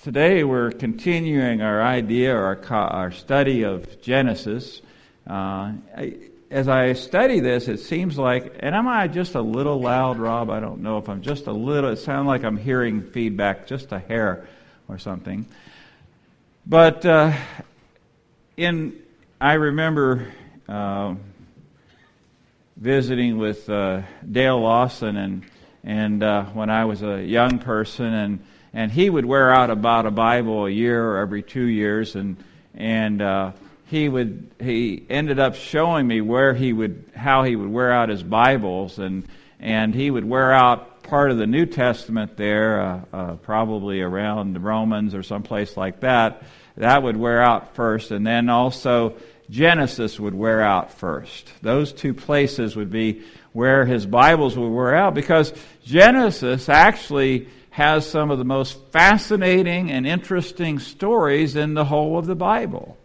Today we're continuing our idea or our study of Genesis. As I study this, it seems like, and am I just a little loud, Rob? I don't know if I'm just a little. It sounds like I'm hearing feedback, just a hair or something. But I remember visiting with Dale Lawson and when I was a young person, and he would wear out about a Bible a year or every 2 years, and he ended up showing me how he would wear out his Bibles, and he would wear out part of the New Testament there, probably around Romans or someplace like that. That would wear out first, and then also Genesis would wear out first. Those two places would be where his Bibles would wear out, because Genesis actually has some of the most fascinating and interesting stories in the whole of the Bible.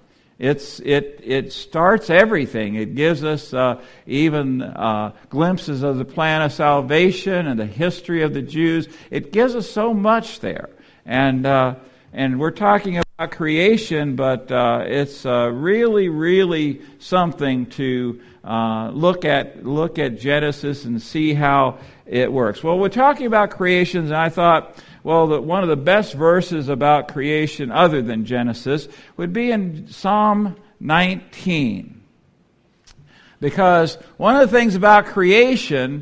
It starts everything. It gives us even glimpses of the plan of salvation and the history of the Jews. It gives us so much there, and we're talking about creation, but it's really, really something to look at Genesis and see how it works. Well, we're talking about creations, and I thought, well, one of the best verses about creation other than Genesis would be in Psalm 19. Because one of the things about creation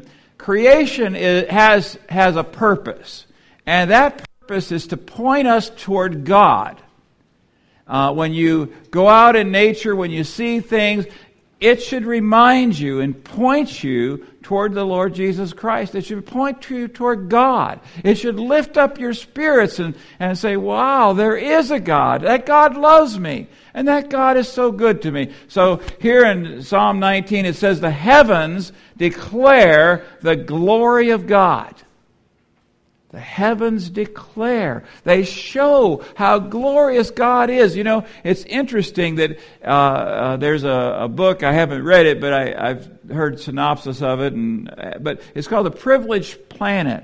has a purpose. And that purpose is to point us toward God. When you go out in nature, when you see things, it should remind you and point you toward the Lord Jesus Christ. It should point you toward God. It should lift up your spirits and say, wow, there is a God. That God loves me. And that God is so good to me. So here in Psalm 19 it says, the heavens declare the glory of God. The heavens declare. They show how glorious God is. You know, it's interesting that there's a book, I haven't read it, but I've heard synopsis of it, but it's called The Privileged Planet.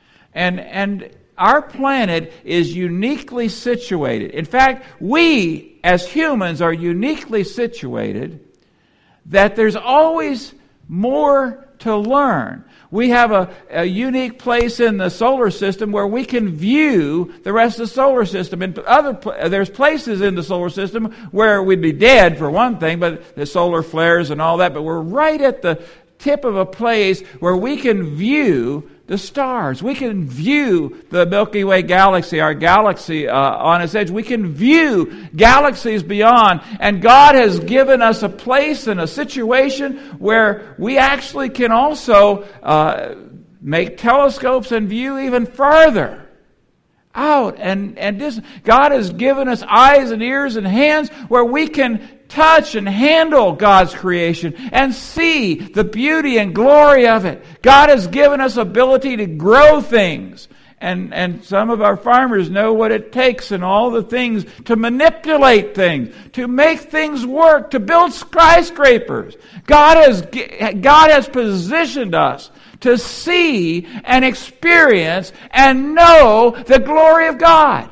And our planet is uniquely situated. In fact, we as humans are uniquely situated that there's always more to learn. We have a unique place in the solar system where we can view the rest of the solar system. And there's places in the solar system where we'd be dead, for one thing, but the solar flares and all that. But we're right at the tip of a place where we can view the stars. We can view the Milky Way galaxy, our galaxy on its edge. We can view galaxies beyond. And God has given us a place and a situation where we actually can also make telescopes and view even farther out. And God has given us eyes and ears and hands where we can touch and handle God's creation and see the beauty and glory of it. God has given us ability to grow things. And some of our farmers know what it takes and all the things to manipulate things, to make things work, to build skyscrapers. God has positioned us to see and experience and know the glory of God.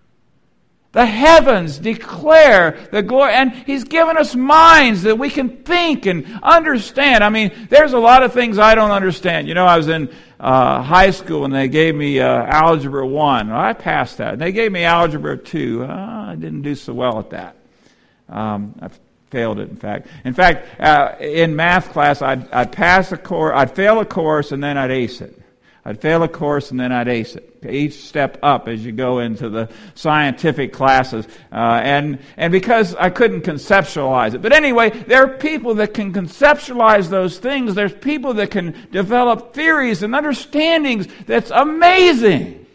The heavens declare the glory, and He's given us minds that we can think and understand. I mean, there's a lot of things I don't understand. You know, I was in high school and they gave me Algebra 1. I passed that. And they gave me Algebra 2. I didn't do so well at that. I failed it, in fact. In fact, in math class, I'd pass a course, I'd fail a course, and then I'd ace it. I'd fail a course and then I'd ace it. Each step up as you go into the scientific classes. And because I couldn't conceptualize it. But anyway, there are people that can conceptualize those things. There's people that can develop theories and understandings that's amazing.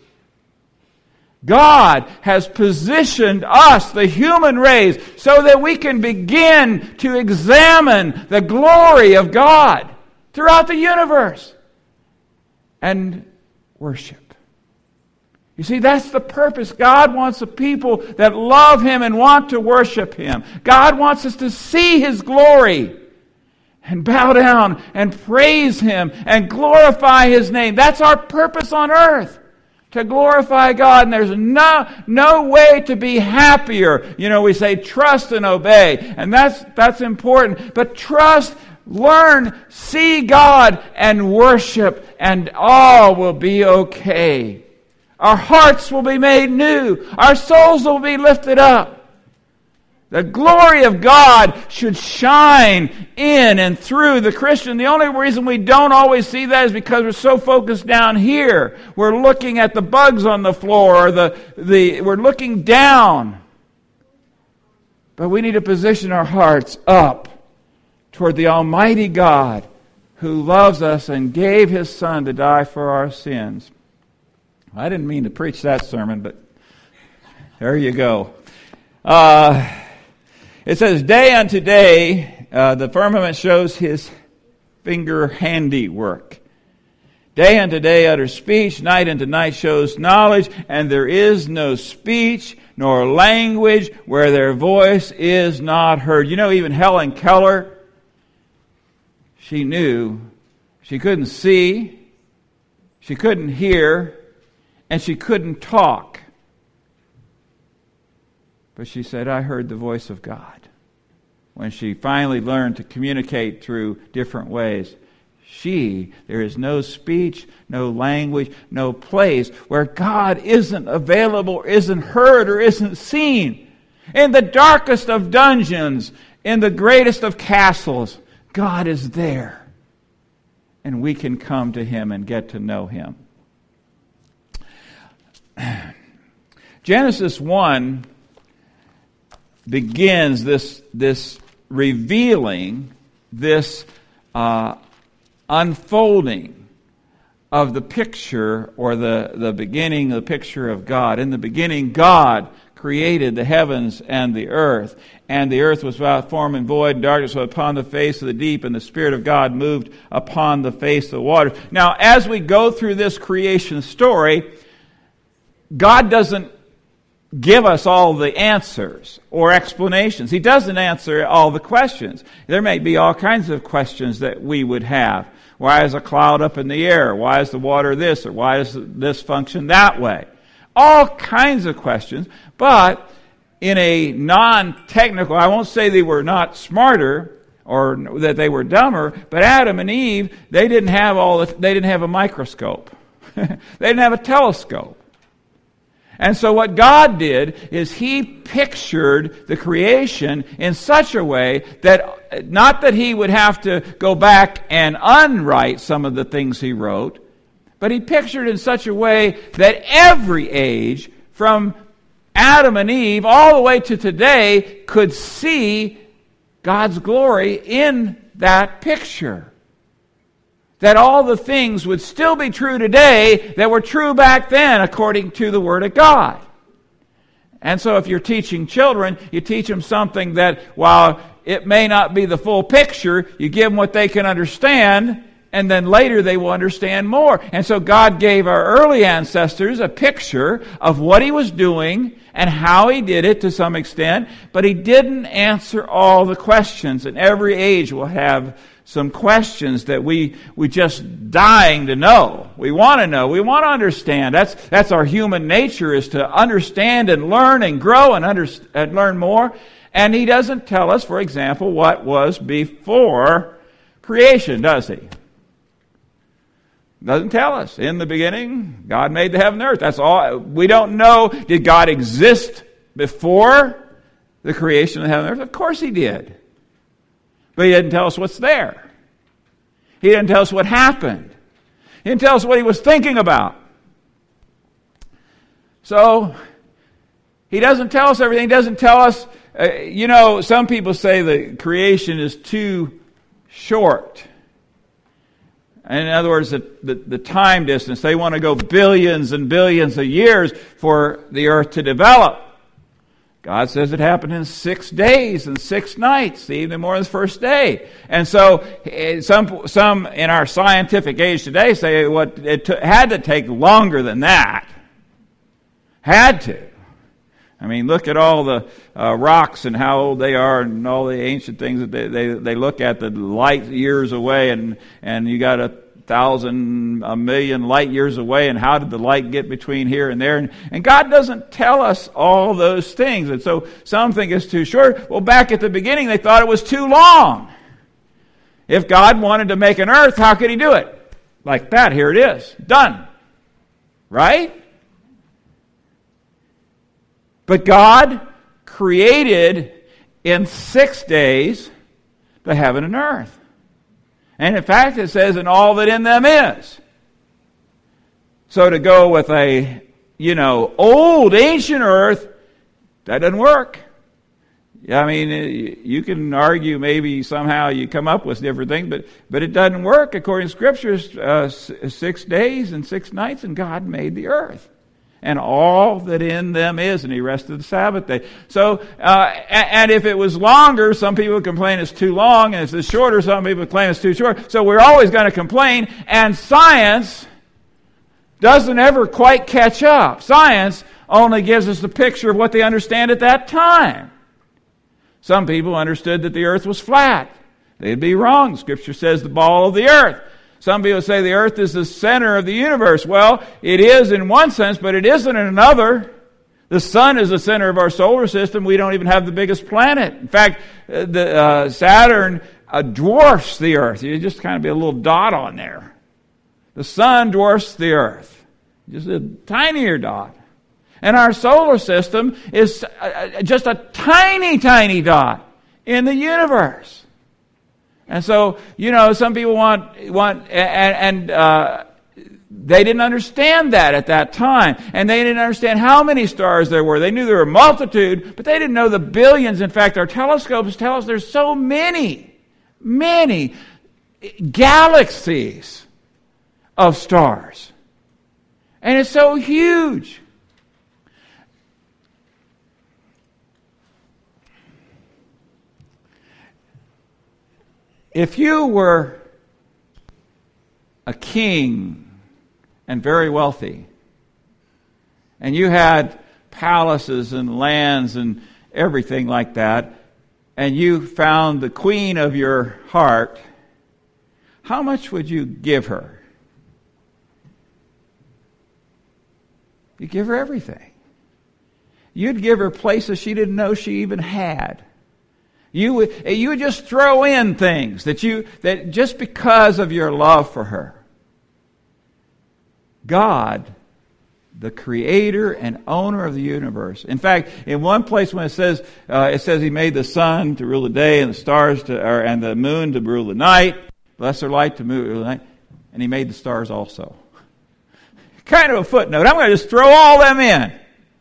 God has positioned us, the human race, so that we can begin to examine the glory of God throughout the universe. And worship. You see, that's the purpose. God wants a people that love Him and want to worship Him. God wants us to see His glory and bow down and praise Him and glorify His name. That's our purpose on earth. To glorify God, and there's no way to be happier. We say trust and obey, and that's important. But trust, learn, see God, and worship, and all will be okay. Our hearts will be made new. Our souls will be lifted up. The glory of God should shine in and through the Christian. The only reason we don't always see that is because we're so focused down here. We're looking at the bugs on the floor, or we're looking down. But we need to position our hearts up toward the Almighty God who loves us and gave His Son to die for our sins. I didn't mean to preach that sermon, but there you go. It says, day unto day, the firmament shows His finger handiwork. Day unto day utters speech, night unto night shows knowledge, and there is no speech nor language where their voice is not heard. Even Helen Keller, she knew she couldn't see, she couldn't hear, and she couldn't talk. But she said, I heard the voice of God. When she finally learned to communicate through different ways, there is no speech, no language, no place where God isn't available, or isn't heard, or isn't seen. In the darkest of dungeons, in the greatest of castles, God is there. And we can come to Him and get to know Him. Genesis 1 begins this revealing, this unfolding of the picture, or the beginning, the picture of God. In the beginning, God created the heavens and the earth was without form and void, and darkness was upon the face of the deep, and the Spirit of God moved upon the face of the waters. Now, as we go through this creation story, God doesn't give us all the answers or explanations. He doesn't answer all the questions. There may be all kinds of questions that we would have. Why is a cloud up in the air? Why is the water this? Or why does this function that way? All kinds of questions. But in a non-technical, I won't say they were not smarter or that they were dumber, but Adam and Eve, they didn't have a microscope. They didn't have a telescope. And so what God did is He pictured the creation in such a way that, not that He would have to go back and unwrite some of the things He wrote, but He pictured in such a way that every age, from Adam and Eve all the way to today, could see God's glory in that picture. That all the things would still be true today that were true back then, according to the Word of God. And so if you're teaching children, you teach them something that, while it may not be the full picture, you give them what they can understand, and then later they will understand more. And so God gave our early ancestors a picture of what He was doing and how He did it to some extent, but He didn't answer all the questions. And every age will have some questions that we just dying to know. We want to know. We want to understand. That's our human nature, is to understand and learn and grow and learn more. And He doesn't tell us, for example, what was before creation, does He? Doesn't tell us. In the beginning, God made the heaven and earth. That's all. We don't know, did God exist before the creation of the heaven and earth? Of course He did. But He didn't tell us what's there. He didn't tell us what happened. He didn't tell us what He was thinking about. So, He doesn't tell us everything. He doesn't tell us, some people say that creation is too short. In other words, the time distance, they want to go billions and billions of years for the earth to develop. God says it happened in 6 days and 6 nights, the evening, morning, the first day. And so some in our scientific age today say had to take longer than that. Had to. I mean, look at all the rocks and how old they are, and all the ancient things that they look at, the light years away, and you got to a million light years away, and how did the light get between here and there? And God doesn't tell us all those things. And so some think it's too short. Well, back at the beginning, they thought it was too long. If God wanted to make an earth, how could he do it? Like that, here it is. Done. Right? But God created in 6 days the heaven and earth. And in fact, it says, and all that in them is. So to go with a, old, ancient earth, that doesn't work. I mean, you can argue maybe somehow you come up with different things, but it doesn't work. According to Scriptures, 6 days and 6 nights, and God made the earth. And all that in them is, and he rested the Sabbath day. So, and if it was longer, some people would complain it's too long, and if it's shorter, some people would claim it's too short. So we're always going to complain, and science doesn't ever quite catch up. Science only gives us the picture of what they understand at that time. Some people understood that the earth was flat. They'd be wrong. Scripture says the ball of the earth. Some people say the earth is the center of the universe. Well, it is in one sense, but it isn't in another. The sun is the center of our solar system. We don't even have the biggest planet. In fact, Saturn dwarfs the earth. You just kind of be a little dot on there. The sun dwarfs the earth. Just a tinier dot. And our solar system is just a tiny, tiny dot in the universe. And so, some people and they didn't understand that at that time. And they didn't understand how many stars there were. They knew there were a multitude, but they didn't know the billions. In fact, our telescopes tell us there's so many galaxies of stars. And it's so huge. If you were a king and very wealthy, and you had palaces and lands and everything like that, and you found the queen of your heart, how much would you give her? You'd give her everything. You'd give her places she didn't know she even had. You would just throw in things that just because of your love for her. God, the creator and owner of the universe. In fact, in one place when it says he made the sun to rule the day and the stars and the moon to rule the night, lesser light to rule the night, and he made the stars also. Kind of a footnote. I'm going to just throw all them in.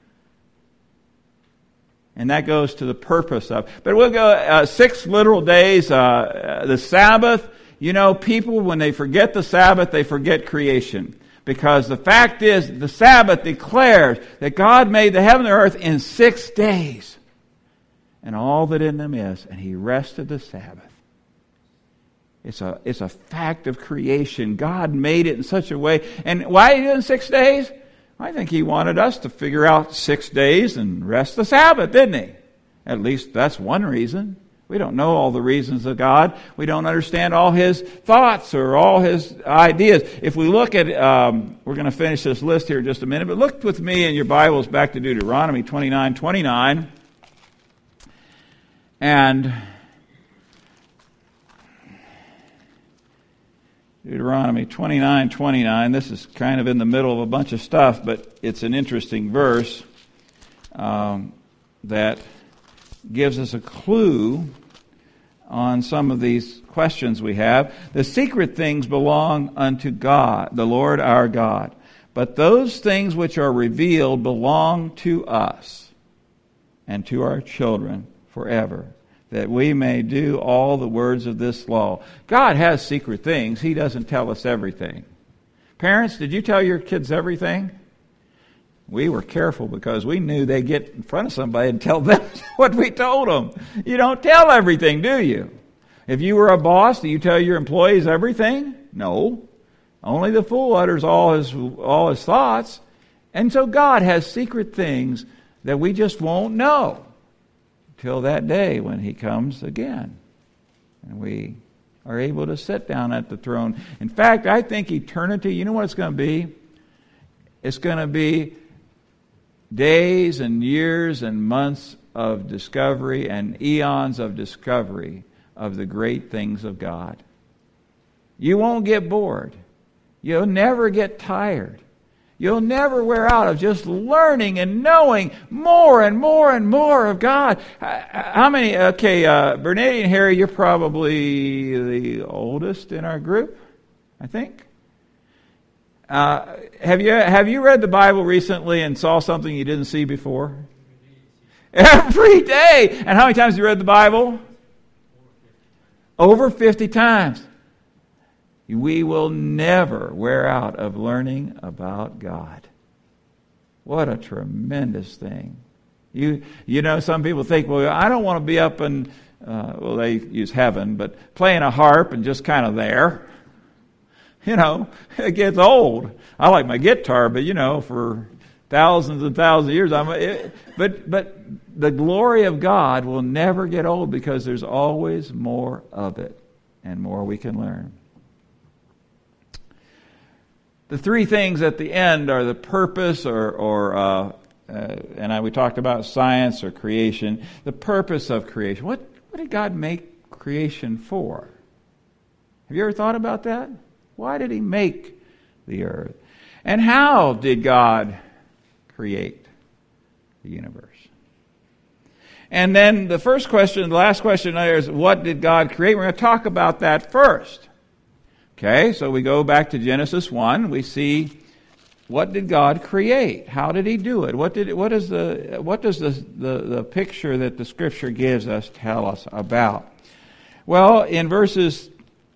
And that goes to the purpose of. But we'll go 6 literal days. The Sabbath, people, when they forget the Sabbath, they forget creation. Because the fact is, the Sabbath declares that God made the heaven and earth in 6 days. And all that in them is. And he rested the Sabbath. It's a fact of creation. God made it in such a way. And why did he do it in 6 days? I think he wanted us to figure out 6 days and rest the Sabbath, didn't he? At least that's one reason. We don't know all the reasons of God. We don't understand all his thoughts or all his ideas. If we look at, we're going to finish this list here in just a minute, but look with me in your Bibles back to Deuteronomy 29:29. And Deuteronomy 29:29. This is kind of in the middle of a bunch of stuff, but it's an interesting verse that gives us a clue on some of these questions we have. The secret things belong unto God, the Lord our God. But those things which are revealed belong to us and to our children forever, that we may do all the words of this law. God has secret things. He doesn't tell us everything. Parents, did you tell your kids everything? We were careful because we knew they'd get in front of somebody and tell them what we told them. You don't tell everything, do you? If you were a boss, do you tell your employees everything? No. Only the fool utters all his thoughts. And so God has secret things that we just won't know till that day when he comes again. And we are able to sit down at the throne. In fact, I think eternity, you know what it's going to be? It's going to be days and years and months of discovery and eons of discovery of the great things of God. You won't get bored. You'll never get tired. You'll never wear out of just learning and knowing more and more and more of God. How many? Okay, Bernadette and Harry, you're probably the oldest in our group, I think. Have you read the Bible recently and saw something you didn't see before? Every day. And how many times have you read the Bible? Over 50 times. We will never wear out of learning about God. What a tremendous thing. You know, some people think, well, I don't want to be up and, well, they use heaven, but playing a harp and just kind of there. You know, it gets old. I like my guitar, but, you know, for thousands and thousands of years, but the glory of God will never get old because there's always more of it and more we can learn. The three things at the end are the purpose and we talked about science or creation. The purpose of creation. What did God make creation for? Have you ever thought about that? Why did He make the earth? And how did God create the universe? And then the last question there is, what did God create? We're going to talk about that first. Okay, so we go back to Genesis 1. We see, what did God create? How did He do it? What does the picture that the Scripture gives us tell us about? Well, in verses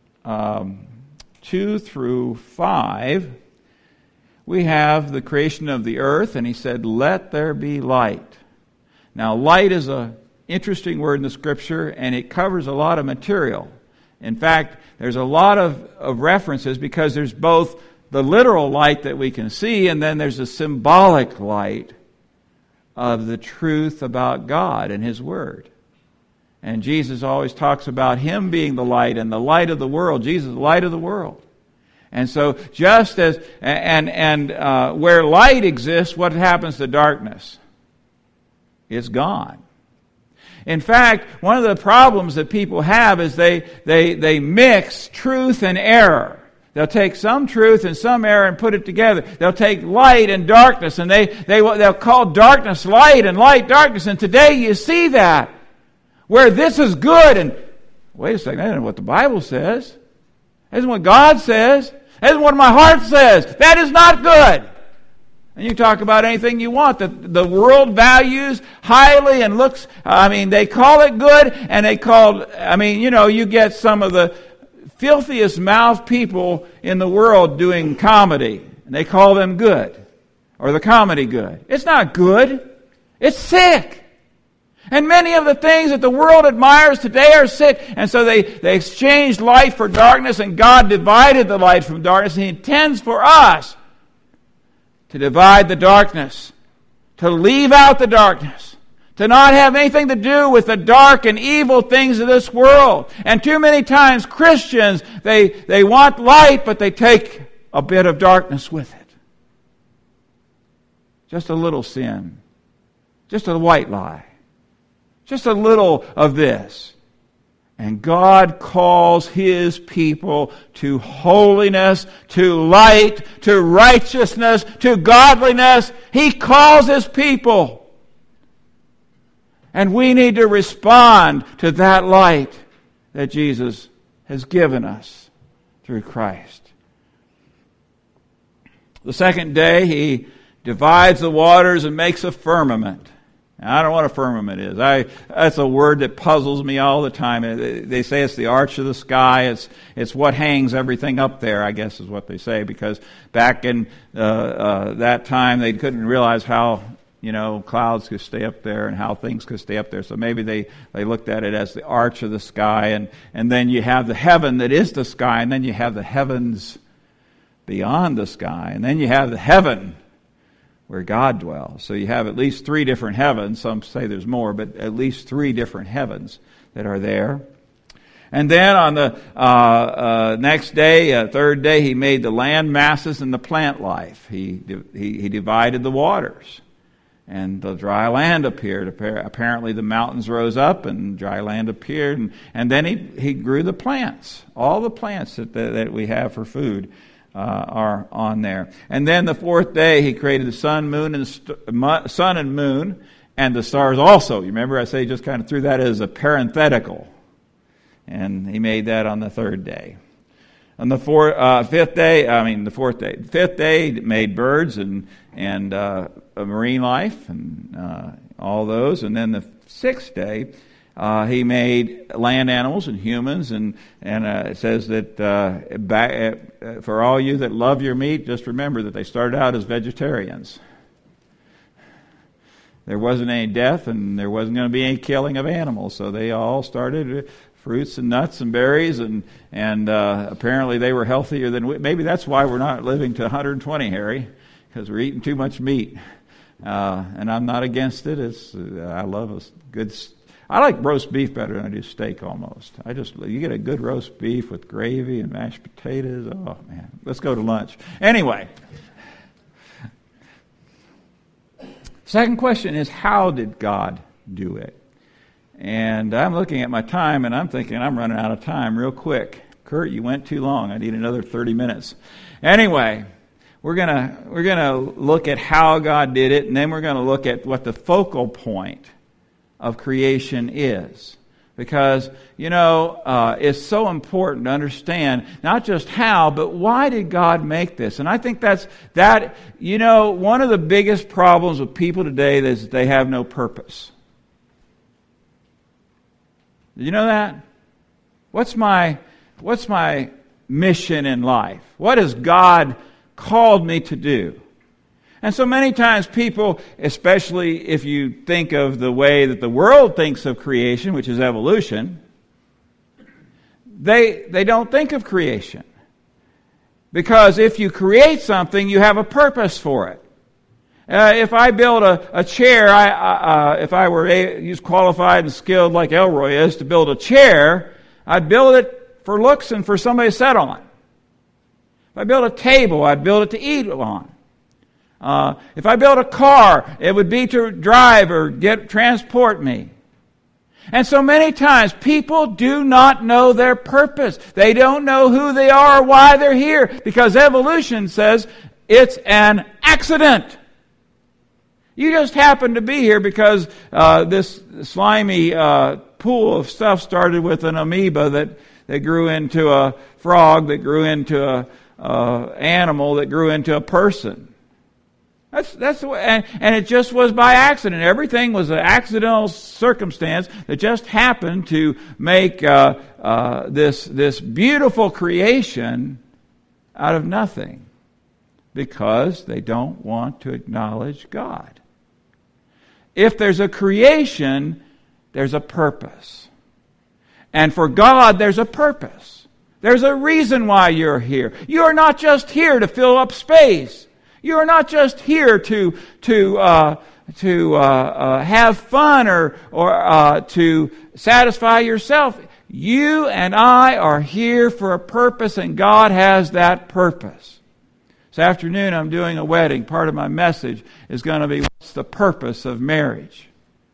2 through 5, we have the creation of the earth, and He said, "Let there be light." Now, light is an interesting word in the Scripture, and it covers a lot of material. In fact, there's a lot of references because there's both the literal light that we can see, and then there's a symbolic light of the truth about God and His Word. And Jesus always talks about Him being the light and the light of the world. Jesus is the light of the world. And so just as, where light exists, what happens to darkness? It's gone. In fact, one of the problems that people have is they mix truth and error. They'll take some truth and some error and put it together. They'll take light and darkness, and they'll call darkness light and light darkness. And today you see that, where this is good, and wait a second, that isn't what the Bible says. That isn't what God says. That isn't what my heart says. That is not good. And you talk about anything you want that the world values highly and looks, they call it good, and you get some of the filthiest mouthed people in the world doing comedy, and they call them good, or the comedy good. It's not good. It's sick. And many of the things that the world admires today are sick. And so they exchanged light for darkness, and God divided the light from darkness, and He intends for us to divide the darkness, to leave out the darkness, to not have anything to do with the dark and evil things of this world. And too many times Christians, they want light, but they take a bit of darkness with it. Just a little sin. Just a white lie. Just a little of this. And God calls His people to holiness, to light, to righteousness, to godliness. He calls His people. And we need to respond to that light that Jesus has given us through Christ. The second day, He divides the waters and makes a firmament. I don't know what a firmament is. That's a word that puzzles me all the time. They say it's the arch of the sky. It's what hangs everything up there, I guess is what they say, because back in that time they couldn't realize how clouds could stay up there and how things could stay up there. So maybe they looked at it as the arch of the sky, and then you have the heaven that is the sky, and then you have the heavens beyond the sky, and then you have the heaven where God dwells. So you have at least 3 different heavens. Some say there's more, but at least 3 different heavens that are there. And then on the next day, third day, he made the land masses and the plant life. He divided the waters. And the dry land appeared. Apparently the mountains rose up and dry land appeared. And then he grew the plants. All the plants that we have for food are on there. And then the fourth day he created the sun, moon, and the stars also. You remember I say just kind of threw that as a parenthetical. And he made that on the third day. On the fifth day, he made birds and marine life and all those. And then the sixth day, he made land animals and humans. And it says that for all you that love your meat, just remember that they started out as vegetarians. There wasn't any death, and there wasn't going to be any killing of animals, so they all started fruits and nuts and berries, and apparently they were healthier than we. Maybe that's why we're not living to 120, Harry, because we're eating too much meat. And I'm not against it. I love a good. I like roast beef better than I do steak almost. You get a good roast beef with gravy and mashed potatoes. Oh man, let's go to lunch. Anyway. Second question is, how did God do it? And I'm looking at my time, and I'm thinking I'm running out of time real quick. Kurt, you went too long. I need another 30 minutes. Anyway, we're gonna look at how God did it, and then we're going to look at what the focal point of creation is. Because, it's so important to understand not just how, but why did God make this? And I think one of the biggest problems with people today is that they have no purpose. Did you know that? What's my mission in life? What has God called me to do? And so many times people, especially if you think of the way that the world thinks of creation, which is evolution, they don't think of creation. Because if you create something, you have a purpose for it. If I build a chair, if I were qualified and skilled like Elroy is to build a chair, I'd build it for looks and for somebody to sit on. If I build a table, I'd build it to eat on. If I built a car, it would be to drive or transport me. And so many times people do not know their purpose. They don't know who they are or why they're here, because evolution says it's an accident. You just happen to be here because this slimy pool of stuff started with an amoeba that grew into a frog, that grew into a animal, that grew into a person. That's the way, and it just was by accident. Everything was an accidental circumstance that just happened to make this beautiful creation out of nothing, because they don't want to acknowledge God. If there's a creation, there's a purpose. And for God, there's a purpose. There's a reason why you're here. You're not just here to fill up space. You are not just here to have fun or to satisfy yourself. You and I are here for a purpose, and God has that purpose. This afternoon I'm doing a wedding. Part of my message is going to be, what's the purpose of marriage?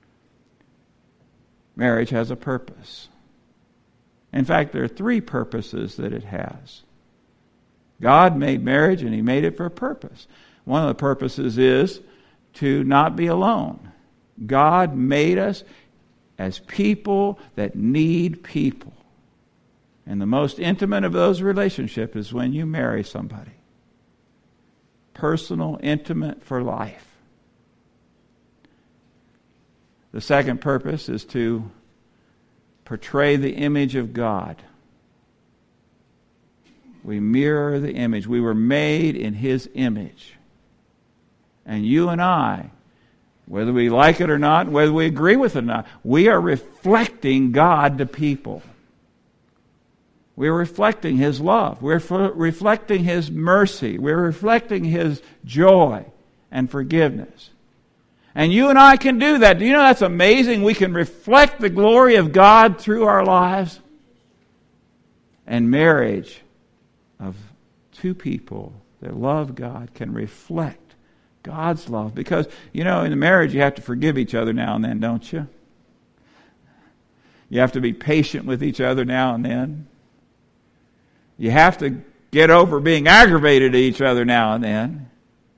Marriage has a purpose. In fact, there are 3 purposes that it has. God made marriage, and He made it for a purpose. One of the purposes is to not be alone. God made us as people that need people. And the most intimate of those relationships is when you marry somebody. Personal, intimate for life. The second purpose is to portray the image of God. We mirror the image. We were made in His image. And you and I, whether we like it or not, whether we agree with it or not, we are reflecting God to people. We're reflecting His love. We're reflecting His mercy. We're reflecting His joy and forgiveness. And you and I can do that. Do you know that's amazing? We can reflect the glory of God through our lives. And marriage of two people that love God can reflect God's love. Because, in the marriage you have to forgive each other now and then, don't you? You have to be patient with each other now and then. You have to get over being aggravated at each other now and then.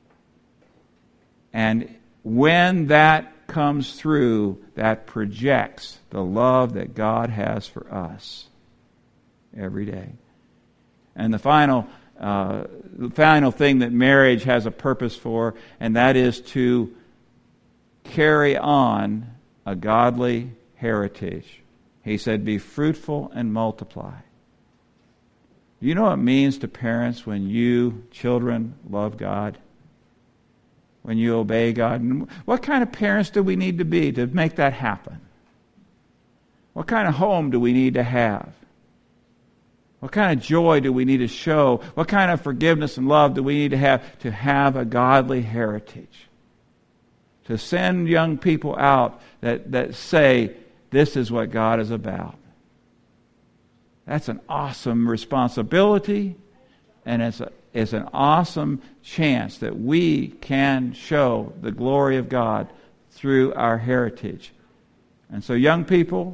And when that comes through, that projects the love that God has for us every day. And the final thing that marriage has a purpose for, and that is to carry on a godly heritage. He said, be fruitful and multiply. You know what it means to parents when you, children, love God? When you obey God? And what kind of parents do we need to be to make that happen? What kind of home do we need to have? What kind of joy do we need to show? What kind of forgiveness and love do we need to have a godly heritage? To send young people out that say, this is what God is about. That's an awesome responsibility, and it's an awesome chance that we can show the glory of God through our heritage. And so young people,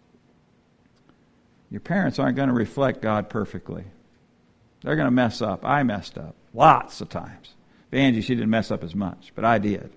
your parents aren't going to reflect God perfectly. They're going to mess up. I messed up lots of times. Angie, she didn't mess up as much, but I did.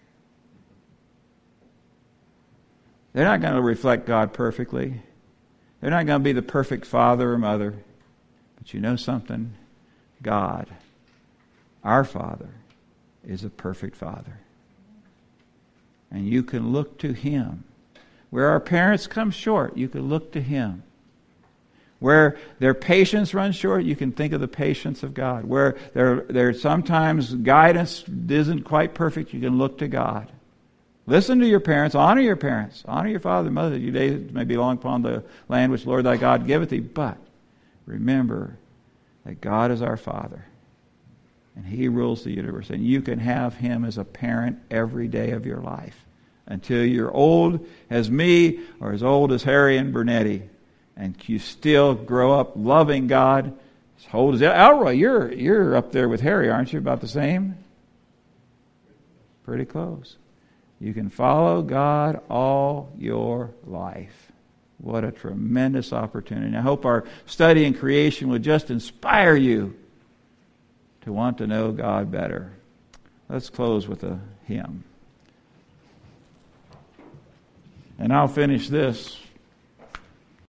They're not going to reflect God perfectly. They're not going to be the perfect father or mother. But you know something? God, our Father, is a perfect Father. And you can look to Him. Where our parents come short, you can look to Him. Where their patience runs short, you can think of the patience of God. Where there sometimes guidance isn't quite perfect, you can look to God. Listen to your parents, honor your parents, honor your father and mother. Your days may be long upon the land which the Lord thy God giveth thee, but remember that God is our Father, and He rules the universe, and you can have Him as a parent every day of your life until you're old as me or as old as Harry and Bernetti, and you still grow up loving God as old as Elroy. You're up there with Harry, aren't you? About the same? Pretty close. You can follow God all your life. What a tremendous opportunity. And I hope our study in creation would just inspire you to want to know God better. Let's close with a hymn. And I'll finish this